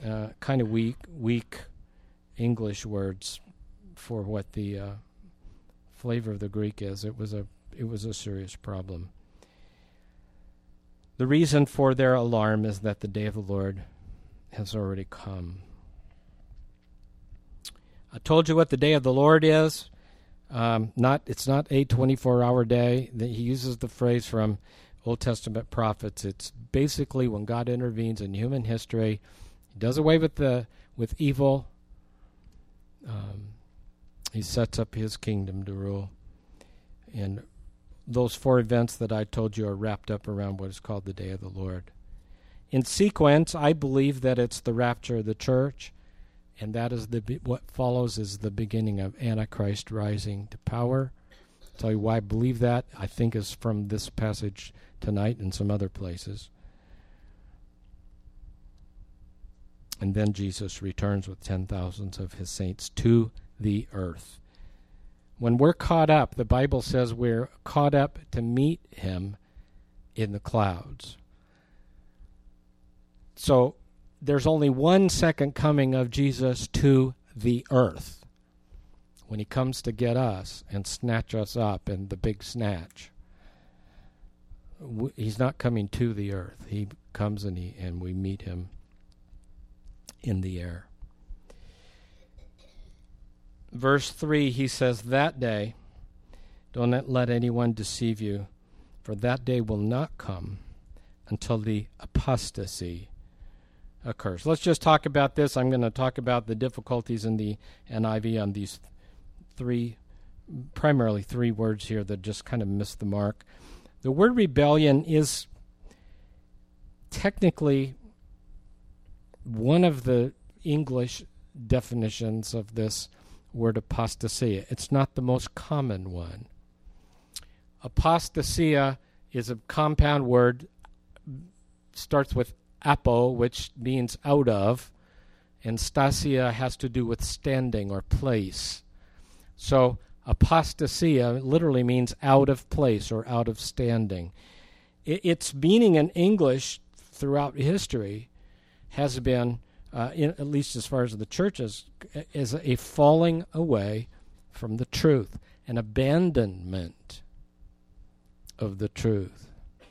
kind of weak English words for what the flavor of the Greek is. It was a serious problem. The reason for their alarm is that the day of the Lord has already come. I told you what the day of the Lord is. It's not a 24-hour day. He uses the phrase from Old Testament prophets. It's basically when God intervenes in human history. He does away with evil. He sets up his kingdom to rule. And those 4 events that I told you are wrapped up around what is called the day of the Lord. In sequence, I believe that it's the rapture of the church, and that is what follows is the beginning of Antichrist rising to power. I'll tell you why I believe that. I think is from this passage tonight and some other places. And then Jesus returns with 10,000s of his saints to the earth. When we're caught up, the Bible says we're caught up to meet him in the clouds. So there's only one second coming of Jesus to the earth when he comes to get us and snatch us up in the big snatch. He's not coming to the earth. He comes and we meet him in the air. Verse 3, he says, that day, don't let anyone deceive you, for that day will not come until the apostasy occurs. Let's just talk about this. I'm going to talk about the difficulties in the NIV on these primarily three words here that just kind of miss the mark. The word rebellion is technically one of the English definitions of this word apostasia. It's not the most common one. Apostasia is a compound word, starts with apo, which means out of, and stasia has to do with standing or place. So apostasia literally means out of place or out of standing. Its meaning in English throughout history has been, at least as far as the church is a falling away from the truth, an abandonment of the truth.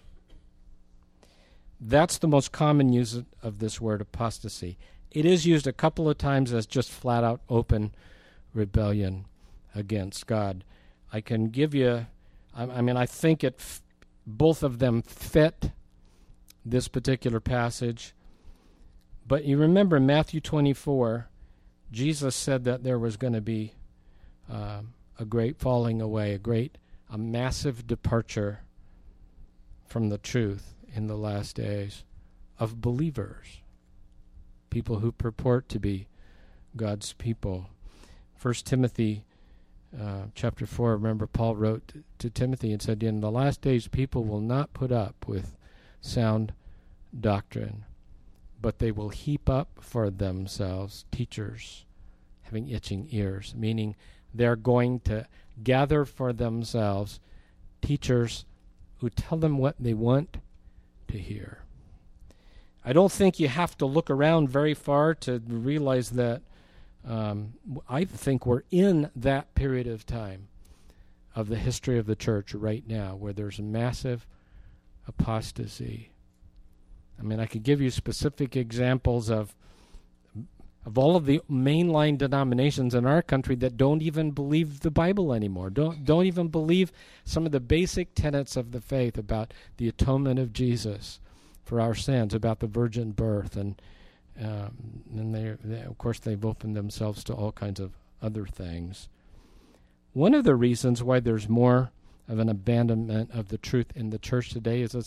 That's the most common use of this word apostasy. It is used a couple of times as just flat out open rebellion against God. I can give you, I think both of them fit this particular passage. But you remember Matthew 24, Jesus said that there was going to be a great falling away, a massive departure from the truth in the last days of believers, people who purport to be God's people. 1 Timothy chapter 4, remember Paul wrote to Timothy and said, in the last days people will not put up with sound doctrine, but they will heap up for themselves teachers having itching ears, meaning they're going to gather for themselves teachers who tell them what they want to hear. I don't think you have to look around very far to realize that I think we're in that period of time of the history of the church right now where there's a massive apostasy. I could give you specific examples of all of the mainline denominations in our country that don't even believe the Bible anymore, don't even believe some of the basic tenets of the faith about the atonement of Jesus for our sins, about the virgin birth, and they of course they've opened themselves to all kinds of other things. One of the reasons why there's more of an abandonment of the truth in the church today is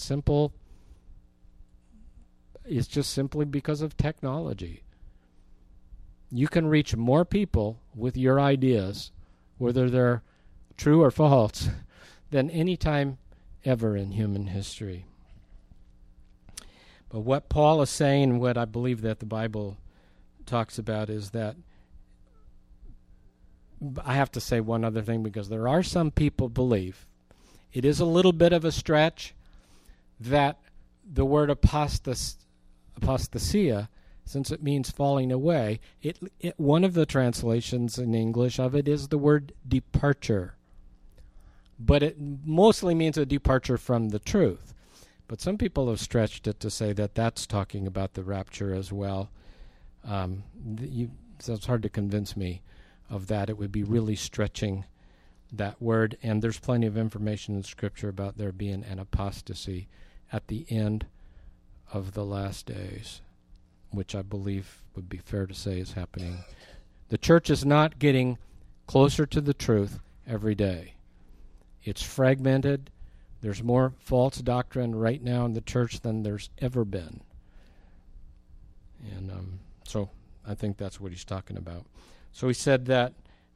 just simply because of technology. You can reach more people with your ideas, whether they're true or false, than any time ever in human history. But what Paul is saying, and what I believe that the Bible talks about, is that I have to say one other thing, because there are some people believe, it is a little bit of a stretch, that the word apostasia since it means falling away. One of the translations in English of it is the word departure. But it mostly means a departure from the truth. But some people have stretched it to say that that's talking about the rapture as well. So it's hard to convince me of that. It would be really stretching that word. And there's plenty of information in Scripture about there being an apostasy at the end of the last days, which I believe would be fair to say is happening. The church is not getting closer to the truth every day. It's fragmented. There's more false doctrine right now in the church than there's ever been. And so I think that's what he's talking about. So he said that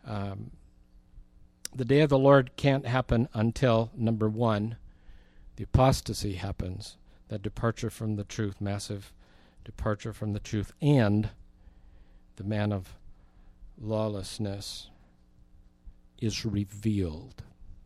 the day of the Lord can't happen until, number one, the apostasy happens, that departure from the truth, massive departure from the truth, and the man of lawlessness is revealed.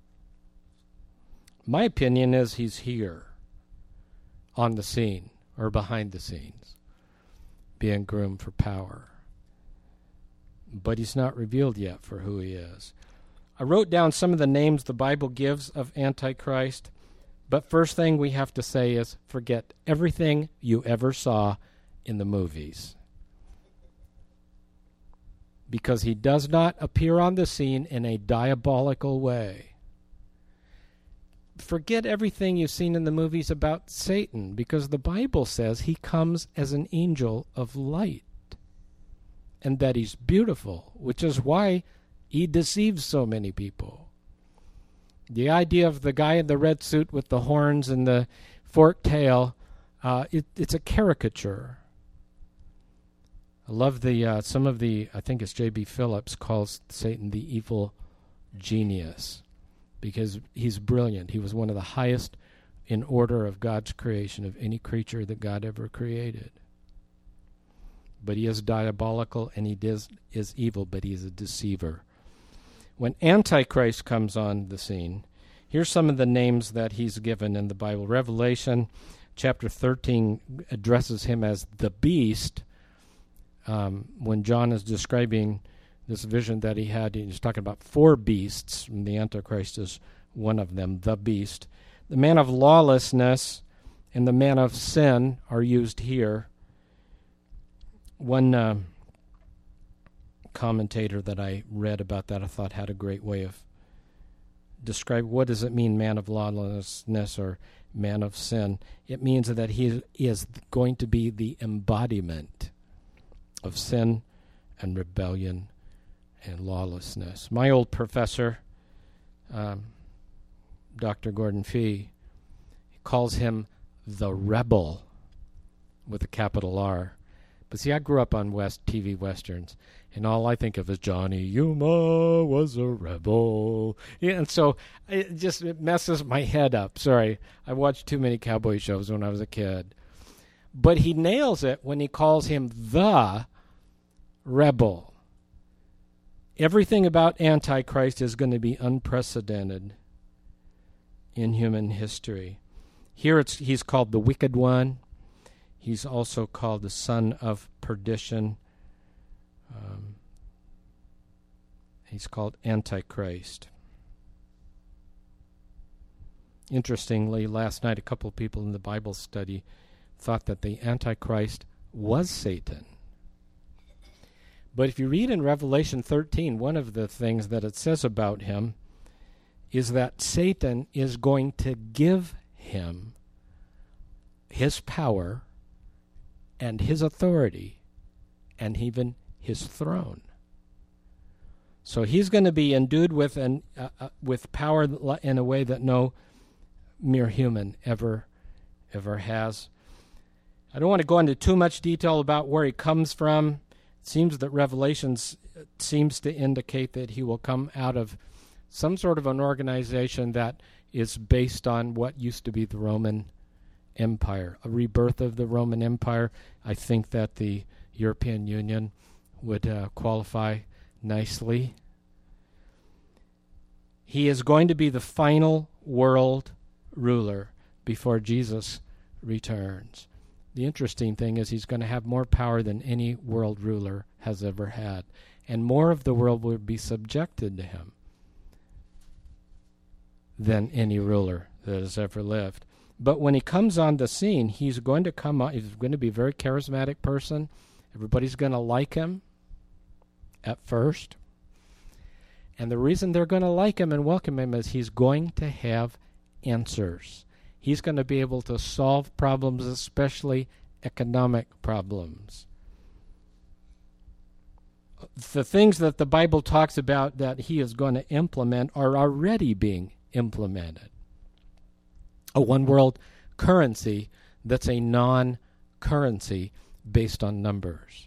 My opinion is he's here on the scene or behind the scenes, being groomed for power. But he's not revealed yet for who he is. I wrote down some of the names the Bible gives of Antichrist, but first thing we have to say is forget everything you ever saw in the movies. Because he does not appear on the scene in a diabolical way. Forget everything you've seen in the movies about Satan, because the Bible says he comes as an angel of light and that he's beautiful, which is why he deceives so many people. The idea of the guy in the red suit with the horns and the forked tail, it's a caricature. I love I think it's J.B. Phillips calls Satan the evil genius, because he's brilliant. He was one of the highest in order of God's creation of any creature that God ever created. But he is diabolical and he is evil, but he is a deceiver. When Antichrist comes on the scene, here's some of the names that he's given in the Bible. Revelation chapter 13 addresses him as the beast. When John is describing this vision that he had, he's talking about 4 beasts, and the Antichrist is one of them, the beast. The man of lawlessness and the man of sin are used here. One commentator that I read about that I thought had a great way of describing what does it mean, man of lawlessness or man of sin. It means that he is going to be the embodiment of sin and rebellion and lawlessness. My old professor, Dr. Gordon Fee, calls him the rebel with a capital R. But see, I grew up on TV Westerns, and all I think of is Johnny Yuma was a rebel. Yeah, and so it messes my head up. Sorry, I watched too many cowboy shows when I was a kid. But he nails it when he calls him the rebel. Everything about Antichrist is going to be unprecedented in human history. Here he's called the Wicked One. He's also called the Son of Perdition. He's called Antichrist. Interestingly, last night a couple of people in the Bible study thought that the Antichrist was Satan. But if you read in Revelation 13, one of the things that it says about him is that Satan is going to give him his power and his authority and even his throne. So he's going to be endued with power in a way that no mere human ever has. I don't want to go into too much detail about where he comes from. It seems that Revelation seems to indicate that he will come out of some sort of an organization that is based on what used to be the Roman Empire, a rebirth of the Roman Empire. I think that the European Union would qualify nicely. He is going to be the final world ruler before Jesus returns. the interesting thing is he's going to have more power than any world ruler has ever had. And more of the world will be subjected to him than any ruler that has ever lived. But when he comes on the scene, he's going to come on, he's going to be a very charismatic person. Everybody's going to like him at first. And the reason they're going to like him and welcome him is he's going to have answers. He's going to be able to solve problems, especially economic problems. The things that the Bible talks about that he is going to implement are already being implemented. A one world currency that's a non-currency based on numbers.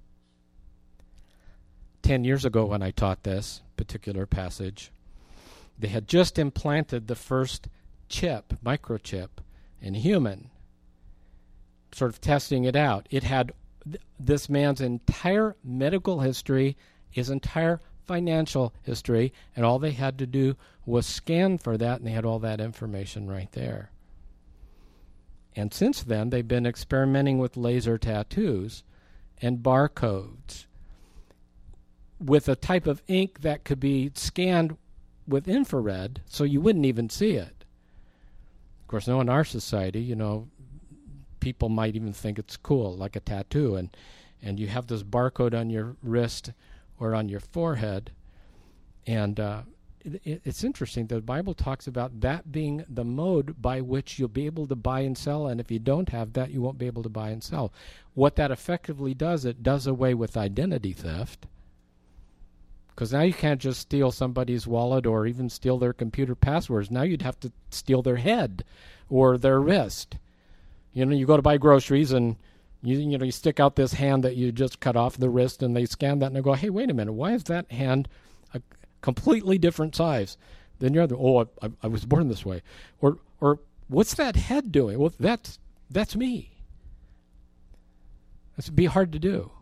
10 years ago when I taught this particular passage, they had just implanted the first chip, microchip, in human, sort of testing it out. It had this man's entire medical history, his entire financial history, and all they had to do was scan for that, and they had all that information right there. And since then, they've been experimenting with laser tattoos and barcodes with a type of ink that could be scanned with infrared, so you wouldn't even see it. Of course, now in our society, people might even think it's cool, like a tattoo, and you have this barcode on your wrist or on your forehead, and it's interesting. The Bible talks about that being the mode by which you'll be able to buy and sell, and if you don't have that, you won't be able to buy and sell. What that effectively does, it does away with identity theft, because now you can't just steal somebody's wallet or even steal their computer passwords. Now you'd have to steal their head or their wrist. You go to buy groceries and you stick out this hand that you just cut off the wrist, and they scan that and they go, hey, wait a minute, why is that hand a completely different size than your other? Oh, I was born this way. Or what's that head doing? Well, that's me. This would be hard to do.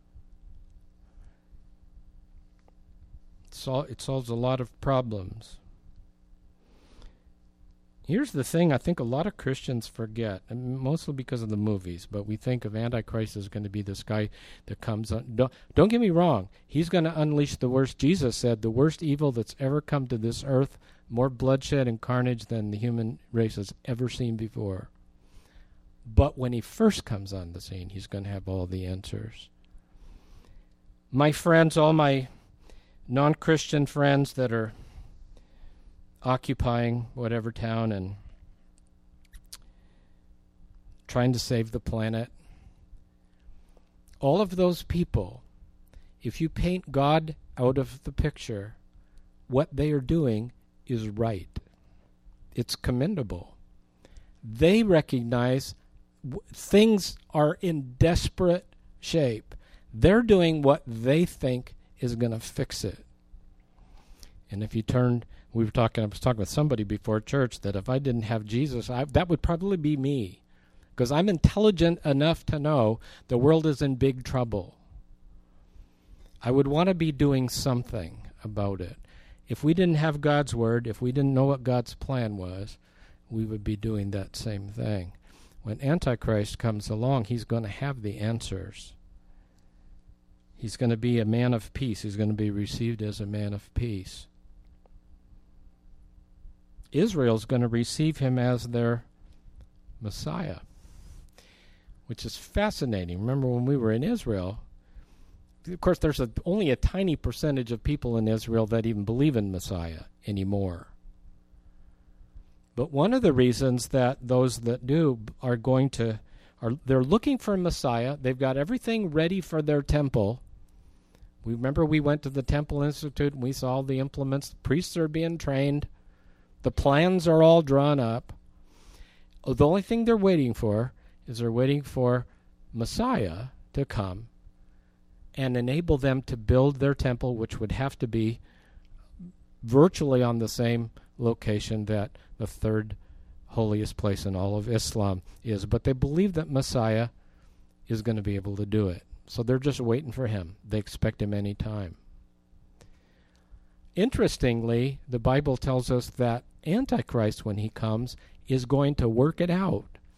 It solves a lot of problems. Here's the thing I think a lot of Christians forget, and mostly because of the movies, but we think of Antichrist as going to be this guy that comes on. Don't get me wrong. He's going to unleash the worst. Jesus said the worst evil that's ever come to this earth, more bloodshed and carnage than the human race has ever seen before. But when he first comes on the scene, he's going to have all the answers. My friends, all my non-Christian friends that are occupying whatever town and trying to save the planet, all of those people, if you paint God out of the picture, what they are doing is right. It's commendable. They recognize things are in desperate shape. They're doing what they think is going to fix it. And if you turned, I was talking with somebody before church that if I didn't have Jesus, that would probably be me, because I'm intelligent enough to know the world is in big trouble. I would want to be doing something about it. If we didn't have God's word, if we didn't know what God's plan was, we would be doing that same thing. When Antichrist comes along, he's going to have the answers. He's going to be a man of peace. He's going to be received as a man of peace. Israel's going to receive him as their Messiah, which is fascinating. Remember when we were in Israel, of course there's only a tiny percentage of people in Israel that even believe in Messiah anymore. But one of the reasons that those that do they're looking for a Messiah. They've got everything ready for their temple. We went to the Temple Institute and we saw all the implements. The priests are being trained. The plans are all drawn up. The only thing they're waiting for is Messiah to come and enable them to build their temple, which would have to be virtually on the same location that the third holiest place in all of Islam is. But they believe that Messiah is going to be able to do it. So they're just waiting for him. They expect him any time. Interestingly, the Bible tells us that Antichrist, when he comes, is going to work it out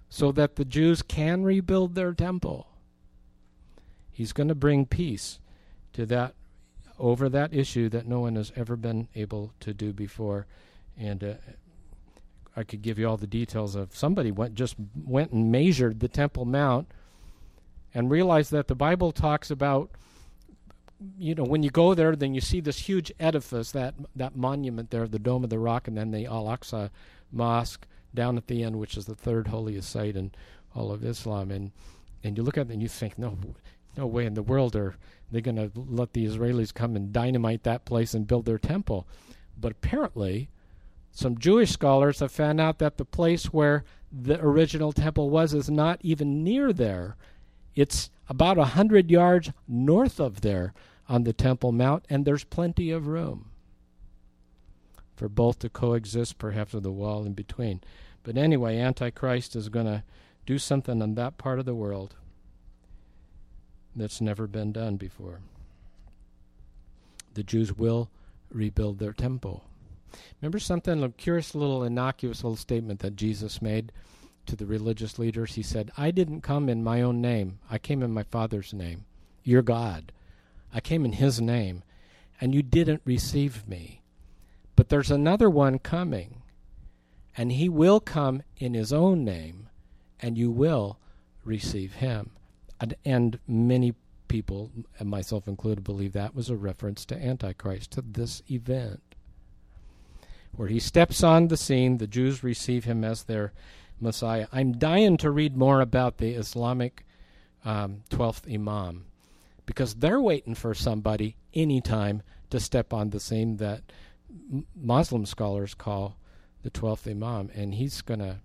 so that the Jews can rebuild their temple. He's going to bring peace to that, over that issue that no one has ever been able to do before. And I could give you all the details of somebody just went and measured the Temple Mount and realized that the Bible talks about, when you go there, then you see this huge edifice, that monument there, the Dome of the Rock, and then the Al-Aqsa Mosque down at the end, which is the third holiest site in all of Islam. And you look at it and you think, no way in the world are they going to let the Israelis come and dynamite that place and build their temple. But apparently, some Jewish scholars have found out that the place where the original temple was is not even near there. It's about 100 yards north of there on the Temple Mount, and there's plenty of room for both to coexist, perhaps with a wall in between. But anyway, Antichrist is going to do something in that part of the world that's never been done before. The Jews will rebuild their temple. Remember something, a curious little innocuous little statement that Jesus made to the religious leaders? He said, I didn't come in my own name. I came in my Father's name, your God. I came in his name, and you didn't receive me. But there's another one coming, and he will come in his own name, and you will receive him. And many people, and myself included, believe that was a reference to Antichrist, to this event. Where he steps on the scene, the Jews receive him as their Messiah. I'm dying to read more about the Islamic 12th Imam, because they're waiting for somebody anytime to step on the scene that Muslim scholars call the 12th Imam. And he's going to,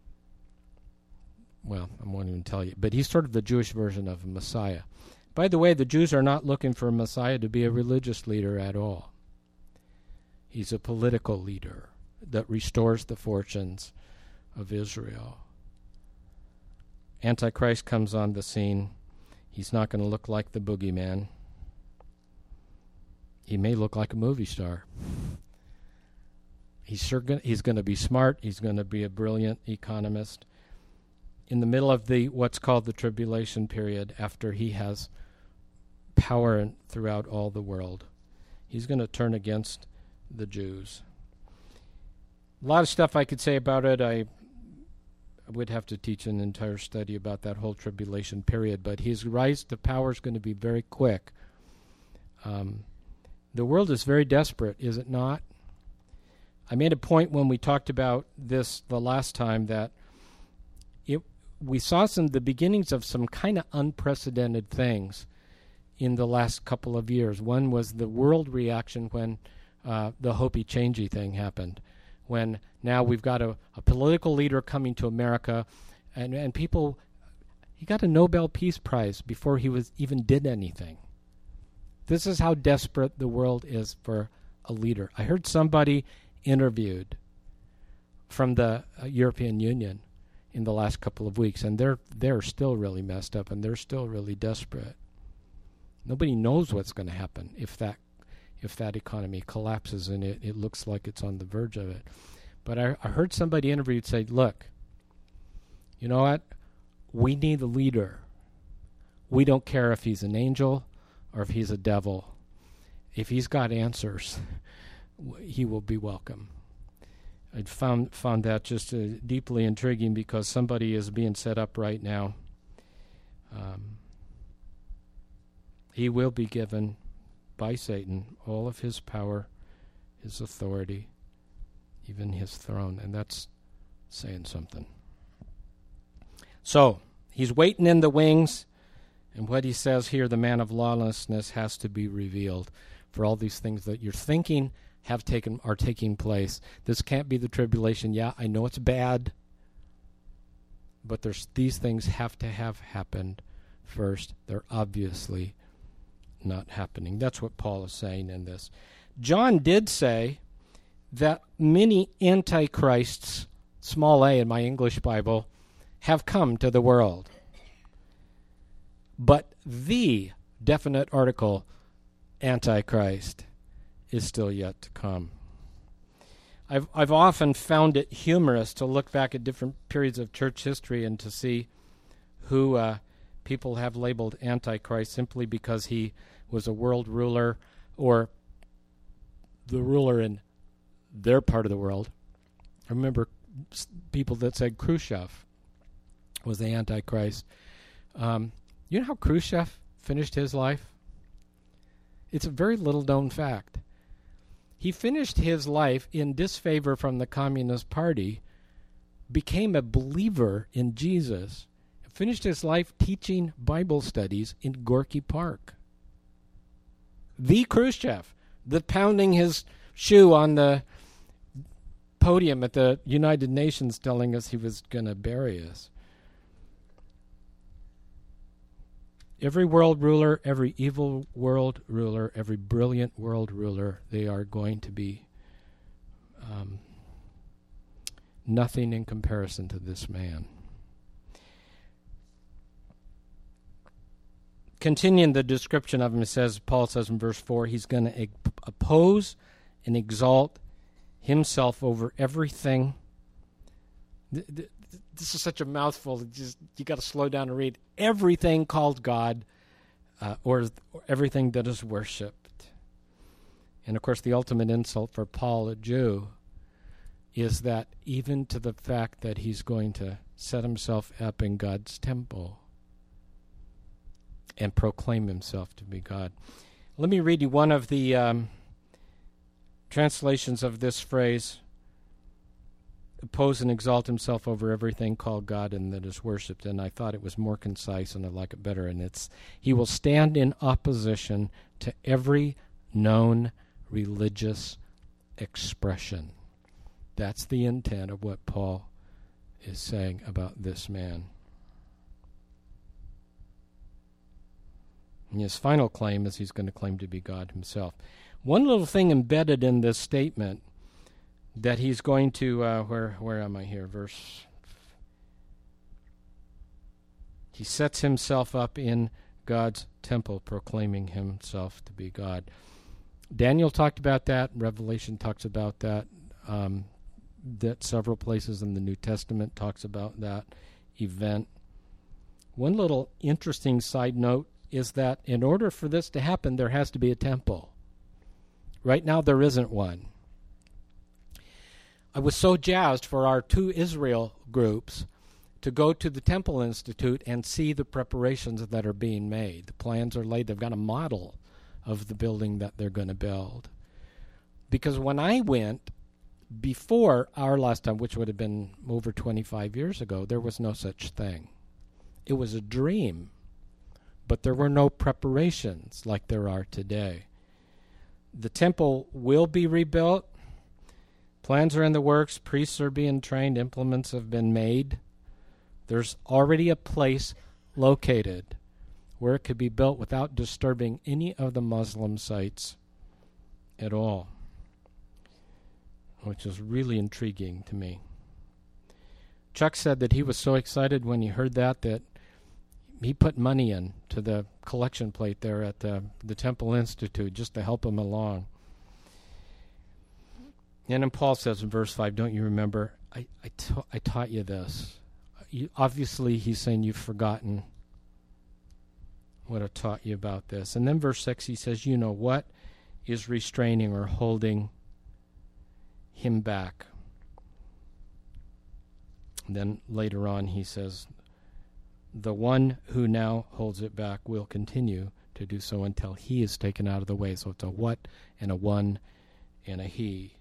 I won't even tell you, but he's sort of the Jewish version of a Messiah. By the way, the Jews are not looking for a Messiah to be a religious leader at all. He's a political leader that restores the fortunes of Israel. Antichrist comes on the scene. He's not going to look like the boogeyman. He may look like a movie star. He's going to be smart. He's going to be a brilliant economist. In the middle of what's called the tribulation period, after he has power throughout all the world, he's going to turn against the Jews. A lot of stuff I could say about it. I would have to teach an entire study about that whole tribulation period, but his rise to power is going to be very quick. The world is very desperate, is it not? I made a point when we talked about this the last time that we saw the beginnings of some kind of unprecedented things in the last couple of years. One was the world reaction when the Hopi-Changey thing happened, when now we've got a political leader coming to America, and people, he got a Nobel Peace Prize before he even did anything. This is how desperate the world is for a leader. I heard somebody interviewed from the European Union in the last couple of weeks, and they're still really messed up, and they're still really desperate. Nobody knows what's going to happen if that economy collapses, and it looks like it's on the verge of it. But I heard somebody interviewed say, look, you know what? We need a leader. We don't care if he's an angel or if he's a devil. If he's got answers, he will be welcome. I found that just deeply intriguing, because somebody is being set up right now. He will be given by Satan all of his power, his authority, even his throne, and that's saying something. So, he's waiting in the wings, and what he says here, the man of lawlessness, has to be revealed. For all these things that you're thinking are taking place. This can't be the tribulation. Yeah, I know it's bad, but these things have to have happened first. They're obviously not happening. That's what Paul is saying in this. John did say that many antichrists, small a in my English Bible, have come to the world. But the definite article, Antichrist, is still yet to come. I've often found it humorous to look back at different periods of church history and to see who people have labeled Antichrist simply because he was a world ruler or the ruler in their part of the world. I remember people that said Khrushchev was the Antichrist. You know how Khrushchev finished his life? It's a very little known fact. He finished his life in disfavor from the Communist Party, became a believer in Jesus, finished his life teaching Bible studies in Gorky Park. The Khrushchev, the pounding his shoe on the podium at the United Nations telling us he was going to bury us. Every world ruler, every evil world ruler, every brilliant world ruler, they are going to be nothing in comparison to this man. Continuing the description of him, Paul says in verse 4, he's going to oppose and exalt himself over everything. This is such a mouthful. You got to slow down and read. Everything called God, or everything that is worshipped. And of course, the ultimate insult for Paul, a Jew, is that even to the fact that he's going to set himself up in God's temple and proclaim himself to be God. Let me read you one of the translations of this phrase. Oppose and exalt himself over everything called God and that is worshipped. And I thought it was more concise and I like it better. And it's, he will stand in opposition to every known religious expression. That's the intent of what Paul is saying about this man. And his final claim is he's going to claim to be God himself. One little thing embedded in this statement that he's going to, where am I here? Verse. He sets himself up in God's temple, proclaiming himself to be God. Daniel talked about that. Revelation talks about that. That several places in the New Testament talks about that event. One little interesting side note is that in order for this to happen, there has to be a temple. Right now, there isn't one. I was so jazzed for our 2 Israel groups to go to the Temple Institute and see the preparations that are being made. The plans are laid. They've got a model of the building that they're going to build. Because when I went, before our last time, which would have been over 25 years ago, there was no such thing. It was a dream, but there were no preparations like there are today. The temple will be rebuilt. Plans are in the works. Priests are being trained. Implements have been made. There's already a place located where it could be built without disturbing any of the Muslim sites at all, which is really intriguing to me. Chuck said that he was so excited when he heard that he put money in to the collection plate there at the Temple Institute just to help him along. And then Paul says in verse 5, don't you remember, I taught you this. Obviously, he's saying you've forgotten what I taught you about this. And then verse 6, he says, you know what is restraining or holding him back. And then later on, he says, the one who now holds it back will continue to do so until he is taken out of the way. So it's a what and a one and a he.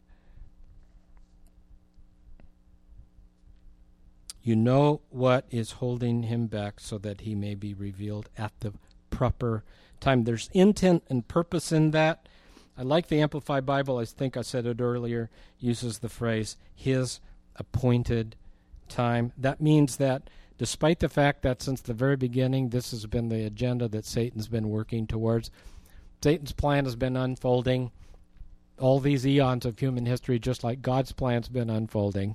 You know what is holding him back so that he may be revealed at the proper time. There's intent and purpose in that. I like the Amplified Bible. I think I said it earlier, uses the phrase, his appointed time. That means that despite the fact that since the very beginning, this has been the agenda that Satan's been working towards, Satan's plan has been unfolding all these eons of human history, just like God's plan's been unfolding.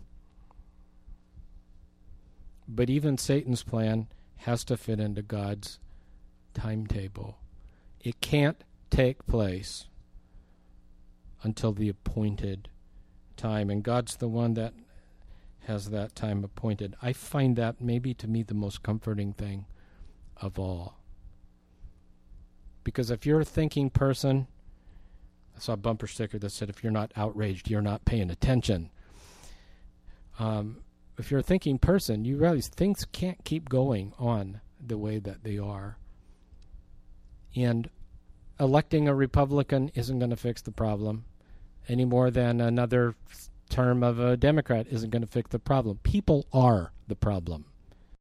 But even Satan's plan has to fit into God's timetable. It can't take place until the appointed time, and God's the one that has that time appointed. I find that maybe to me the most comforting thing of all. Because if you're a thinking person, I saw a bumper sticker that said, if you're not outraged, you're not paying attention. If you're a thinking person, you realize things can't keep going on the way that they are. And electing a Republican isn't going to fix the problem any more than another term of a Democrat isn't going to fix the problem. People are the problem.